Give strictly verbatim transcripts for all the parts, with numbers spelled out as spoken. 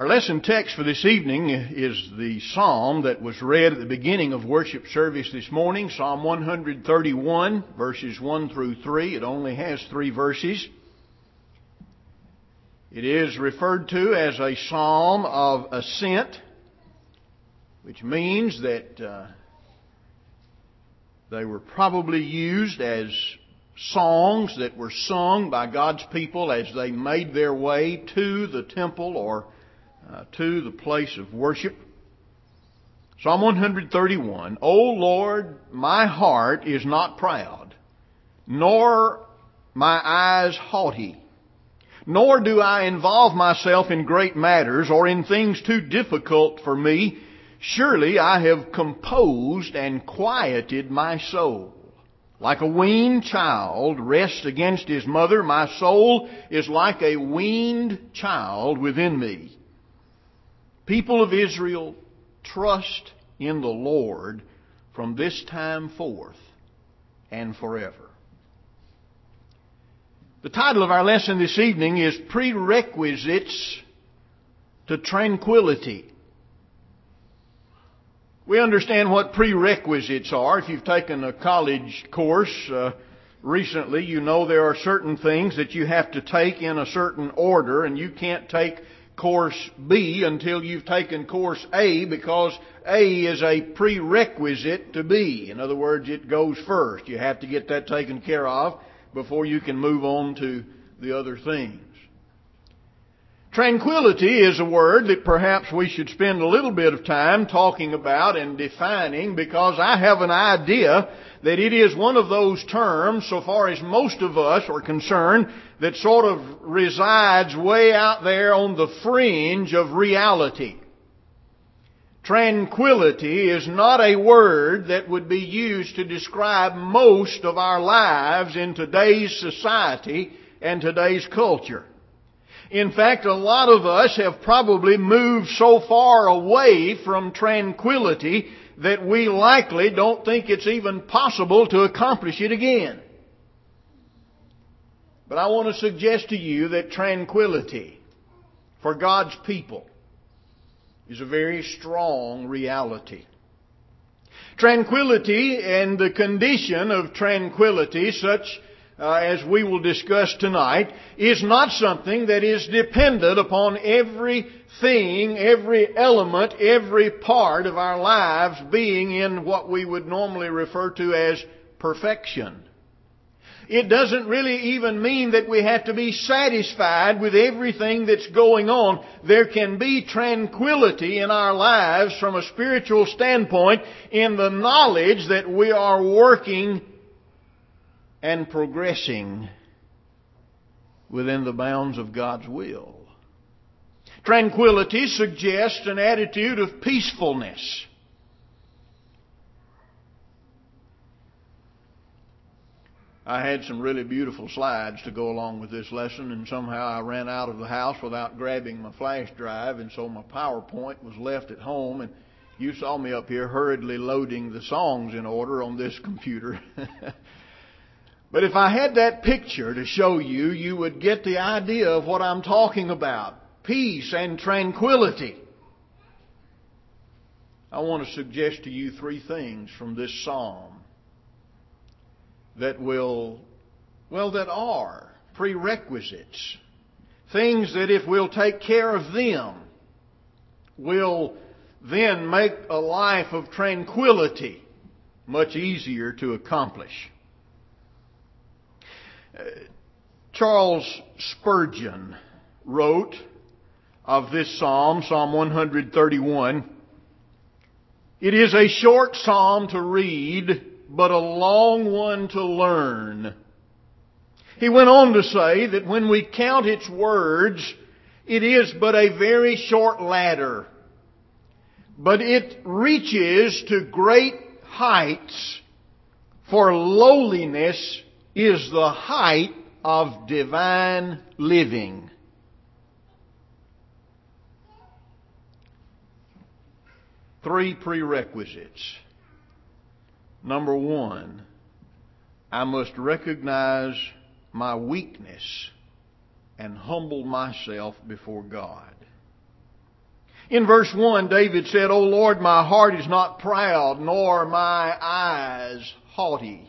Our lesson text for this evening is the psalm that was read at the beginning of worship service this morning, Psalm one thirty-one, verses one through three. It only has three verses. It is referred to as a psalm of ascent, which means that uh, they were probably used as songs that were sung by God's people as they made their way to the temple or uh, to the place of worship. Psalm one thirty-one, O Lord, my heart is not proud, nor my eyes haughty, nor do I involve myself in great matters or in things too difficult for me. Surely I have composed and quieted my soul. Like a weaned child rests against his mother, my soul is like a weaned child within me. People of Israel, trust in the Lord from this time forth and forever. The title of our lesson this evening is Prerequisites to Tranquility. We understand what prerequisites are. If you've taken a college course uh, recently, you know there are certain things that you have to take in a certain order, and you can't take course B until you've taken course A, because A is a prerequisite to B. In other words, it goes first. You have to get that taken care of before you can move on to the other things. Tranquility is a word that perhaps we should spend a little bit of time talking about and defining, because I have an idea that it is one of those terms, so far as most of us are concerned, that sort of resides way out there on the fringe of reality. Tranquility is not a word that would be used to describe most of our lives in today's society and today's culture. In fact, a lot of us have probably moved so far away from tranquility that we likely don't think it's even possible to accomplish it again. But I want to suggest to you that tranquility for God's people is a very strong reality. Tranquility and the condition of tranquility, such uh, as we will discuss tonight, is not something that is dependent upon everything, every element, every part of our lives being in what we would normally refer to as perfection. It doesn't really even mean that we have to be satisfied with everything that's going on. There can be tranquility in our lives from a spiritual standpoint in the knowledge that we are working and progressing within the bounds of God's will. Tranquility suggests an attitude of peacefulness. I had some really beautiful slides to go along with this lesson, and somehow I ran out of the house without grabbing my flash drive, and so my PowerPoint was left at home, and you saw me up here hurriedly loading the songs in order on this computer. But if I had that picture to show you, you would get the idea of what I'm talking about. Peace and tranquility. I want to suggest to you three things from this psalm that will, well, that are prerequisites. Things that if we'll take care of them, will then make a life of tranquility much easier to accomplish. Uh, Charles Spurgeon wrote of this psalm, Psalm one thirty-one, "It is a short psalm to read, but a long one to learn." He went on to say that when we count its words, it is but a very short ladder, but it reaches to great heights, for lowliness is the height of divine living. Three prerequisites. Number one, I must recognize my weakness and humble myself before God. In verse one, David said, O Lord, my heart is not proud, nor my eyes haughty.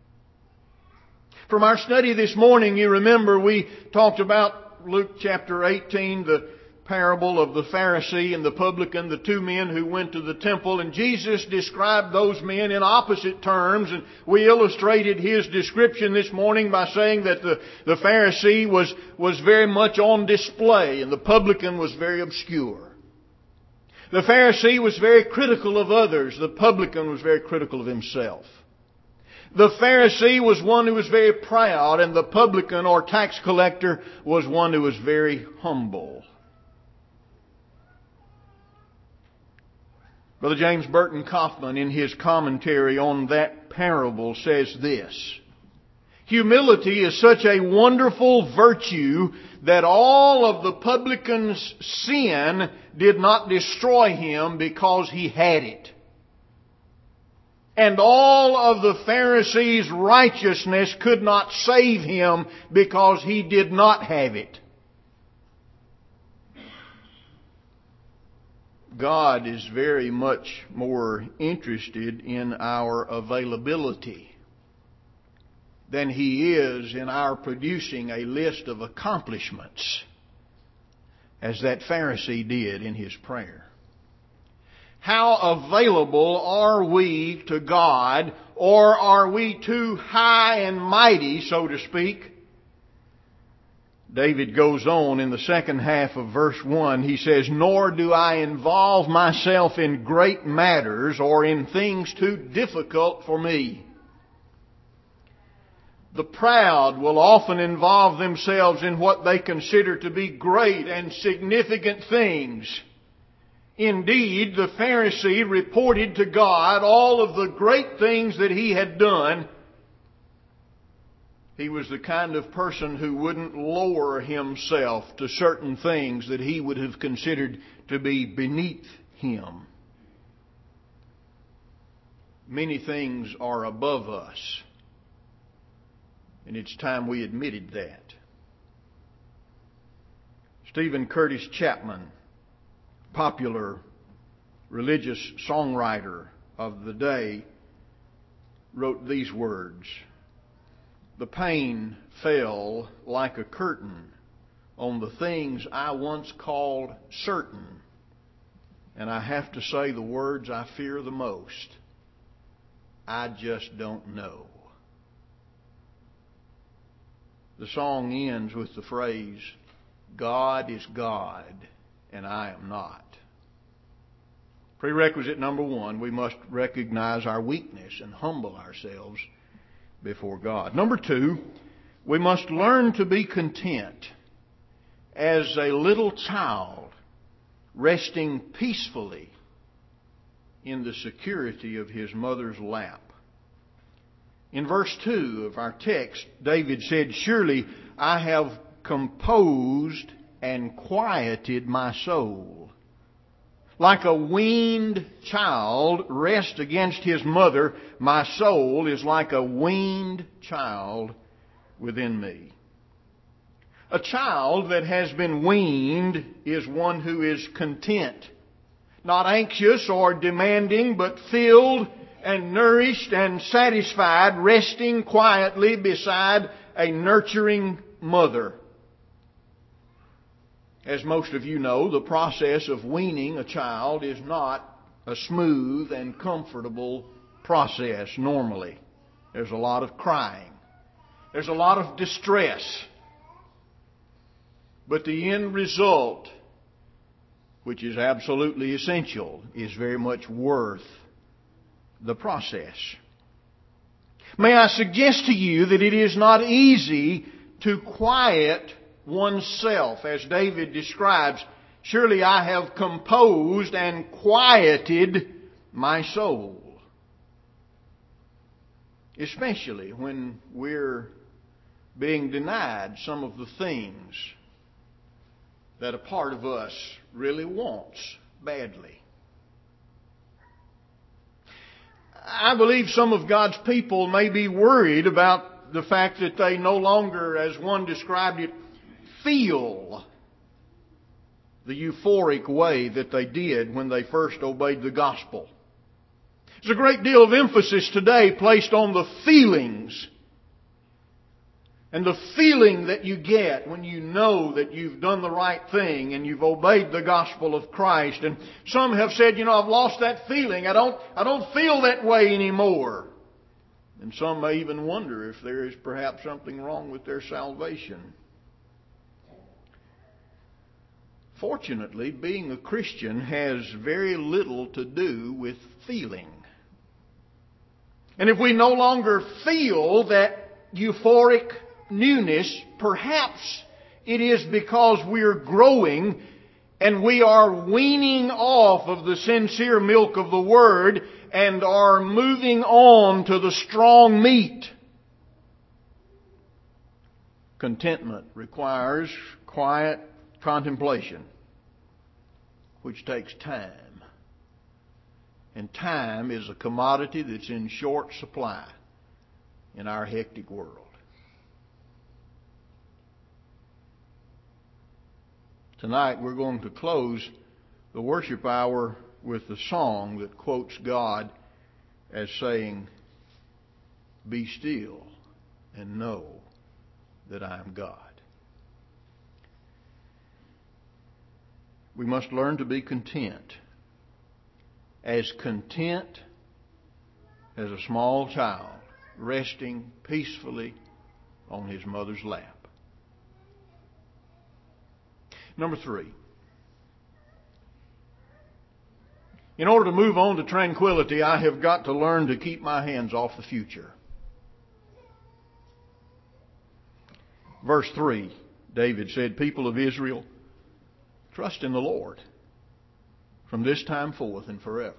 From our study this morning, you remember we talked about Luke chapter eighteen, the parable of the Pharisee and the publican, the two men who went to the temple, and Jesus described those men in opposite terms, and we illustrated His description this morning by saying that the, the Pharisee was, was very much on display and the publican was very obscure. The Pharisee was very critical of others. The publican was very critical of himself. The Pharisee was one who was very proud, and the publican or tax collector was one who was very humble. Brother James Burton Kaufman, in his commentary on that parable, says this: humility is such a wonderful virtue that all of the publican's sin did not destroy him because he had it. And all of the Pharisee's righteousness could not save him because he did not have it. God is very much more interested in our availability than He is in our producing a list of accomplishments, as that Pharisee did in his prayer. How available are we to God, or are we too high and mighty, so to speak? David goes on in the second half of verse one. He says, Nor do I involve myself in great matters or in things too difficult for me. The proud will often involve themselves in what they consider to be great and significant things. Indeed, the Pharisee reported to God all of the great things that he had done. He was the kind of person who wouldn't lower himself to certain things that he would have considered to be beneath him. Many things are above us, and it's time we admitted that. Stephen Curtis Chapman, popular religious songwriter of the day, wrote these words: The pain fell like a curtain on the things I once called certain, and I have to say the words I fear the most: I just don't know. The song ends with the phrase, God is God and I am not. Prerequisite number one, we must recognize our weakness and humble ourselves before God. Number two, we must learn to be content as a little child resting peacefully in the security of his mother's lap. In verse two of our text, David said, Surely I have composed and quieted my soul. Like a weaned child rests against his mother, my soul is like a weaned child within me. A child that has been weaned is one who is content, not anxious or demanding, but filled and nourished and satisfied, resting quietly beside a nurturing mother. As most of you know, the process of weaning a child is not a smooth and comfortable process normally. There's a lot of crying. There's a lot of distress. But the end result, which is absolutely essential, is very much worth the process. May I suggest to you that it is not easy to quiet oneself, as David describes, surely I have composed and quieted my soul. Especially when we're being denied some of the things that a part of us really wants badly. I believe some of God's people may be worried about the fact that they no longer, as one described it, feel the euphoric way that they did when they first obeyed the gospel. There's a great deal of emphasis today placed on the feelings and the feeling that you get when you know that you've done the right thing and you've obeyed the gospel of Christ. And some have said, you know, I've lost that feeling. I don't, I don't feel that way anymore. And some may even wonder if there is perhaps something wrong with their salvation. Fortunately, being a Christian has very little to do with feeling. And if we no longer feel that euphoric newness, perhaps it is because we're growing and we are weaning off of the sincere milk of the Word and are moving on to the strong meat. Contentment requires quiet contemplation, which takes time. And time is a commodity that's in short supply in our hectic world. Tonight we're going to close the worship hour with the song that quotes God as saying, "Be still and know that I am God." We must learn to be content. As content as a small child resting peacefully on his mother's lap. Number three. In order to move on to tranquility, I have got to learn to keep my hands off the future. Verse three, David said, "People of Israel, trust in the Lord from this time forth and forever."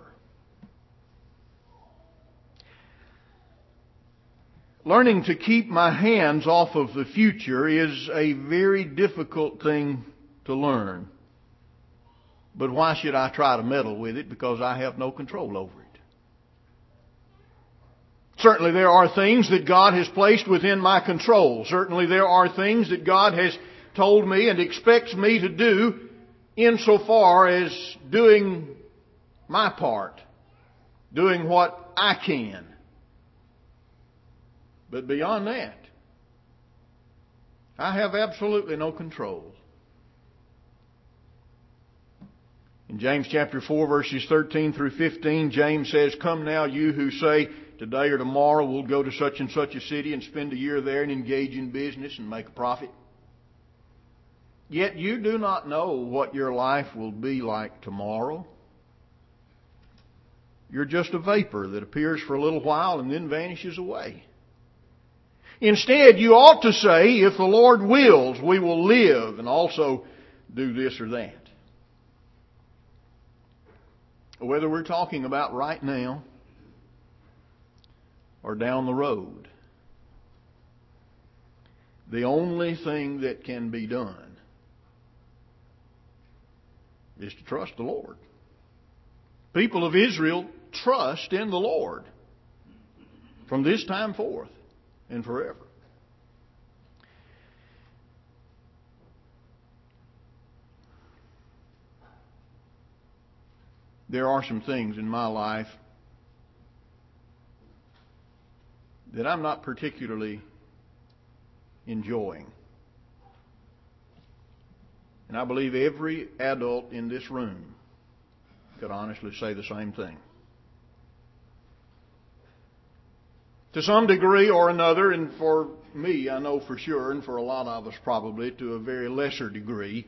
Learning to keep my hands off of the future is a very difficult thing to learn. But why should I try to meddle with it? Because I have no control over it. Certainly there are things that God has placed within my control. Certainly there are things that God has told me and expects me to do insofar as doing my part, doing what I can. But beyond that, I have absolutely no control. In James chapter four, verses thirteen through fifteen, James says, "Come now, you who say, today or tomorrow we'll go to such and such a city and spend a year there and engage in business and make a profit. Yet you do not know what your life will be like tomorrow. You're just a vapor that appears for a little while and then vanishes away. Instead, you ought to say, if the Lord wills, we will live and also do this or that." Whether we're talking about right now or down the road, the only thing that can be done is to trust the Lord. People of Israel trust in the Lord from this time forth and forever. There are some things in my life that I'm not particularly enjoying. And I believe every adult in this room could honestly say the same thing. To some degree or another, and for me, I know for sure, and for a lot of us probably to a very lesser degree,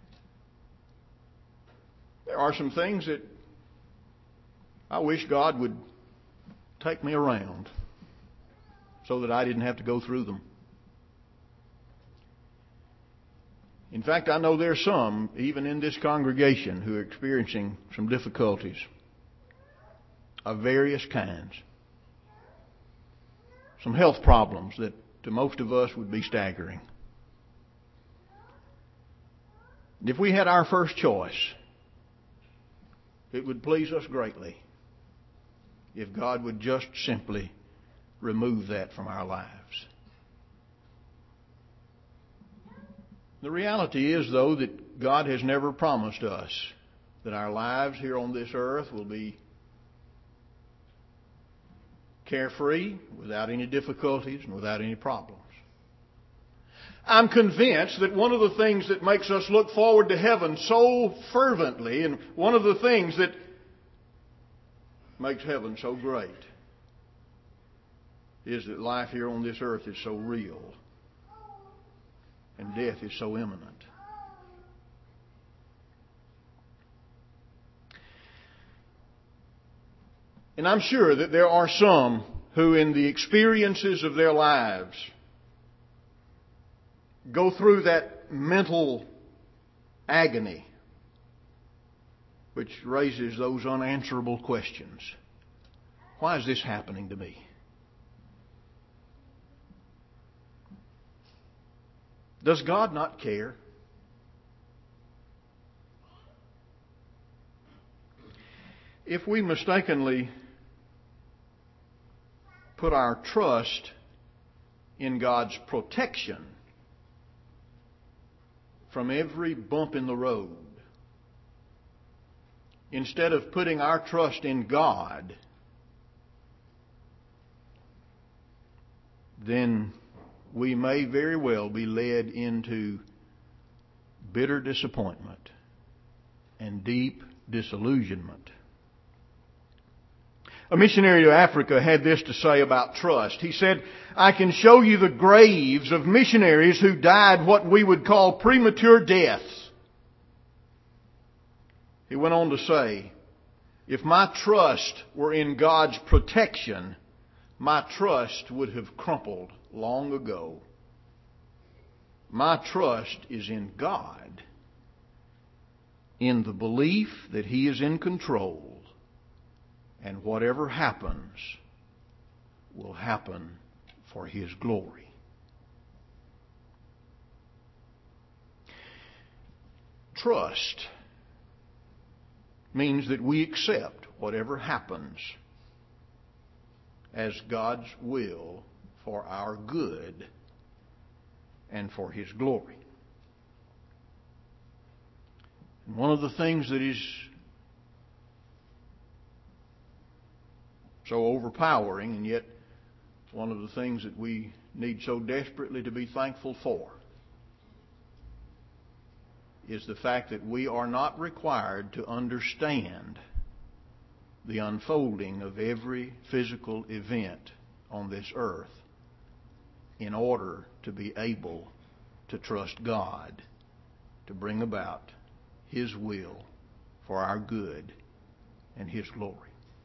there are some things that I wish God would take me around so that I didn't have to go through them. In fact, I know there are some, even in this congregation, who are experiencing some difficulties of various kinds. Some health problems that to most of us would be staggering. And if we had our first choice, it would please us greatly if God would just simply remove that from our lives. The reality is, though, that God has never promised us that our lives here on this earth will be carefree, without any difficulties and without any problems. I'm convinced that one of the things that makes us look forward to heaven so fervently, and one of the things that makes heaven so great, is that life here on this earth is so real and death is so imminent. And I'm sure that there are some who, in the experiences of their lives, go through that mental agony which raises those unanswerable questions. Why is this happening to me? Does God not care? If we mistakenly put our trust in God's protection from every bump in the road, instead of putting our trust in God, then we may very well be led into bitter disappointment and deep disillusionment. A missionary to Africa had this to say about trust. He said, "I can show you the graves of missionaries who died what we would call premature deaths." He went on to say, "If my trust were in God's protection, my trust would have crumpled long ago. My trust is in God, in the belief that He is in control, and whatever happens will happen for His glory." Trust means that we accept whatever happens as God's will for our good and for His glory. And one of the things that is so overpowering, and yet one of the things that we need so desperately to be thankful for, is the fact that we are not required to understand the unfolding of every physical event on this earth in order to be able to trust God to bring about His will for our good and His glory.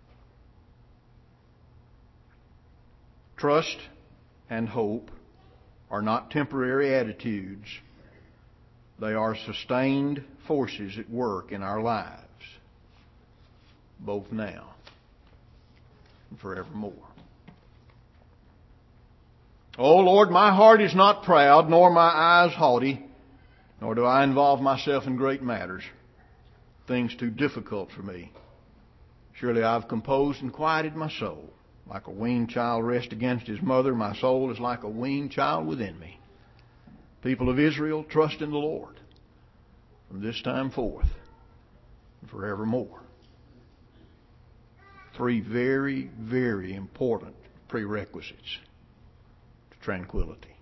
Trust and hope are not temporary attitudes. They are sustained forces at work in our lives, both now and forevermore. "O Lord, my heart is not proud, nor my eyes haughty, nor do I involve myself in great matters, things too difficult for me. Surely I've composed and quieted my soul. Like a weaned child rests against his mother, my soul is like a weaned child within me. People of Israel, trust in the Lord from this time forth and forevermore." Three very, very important prerequisites to tranquility.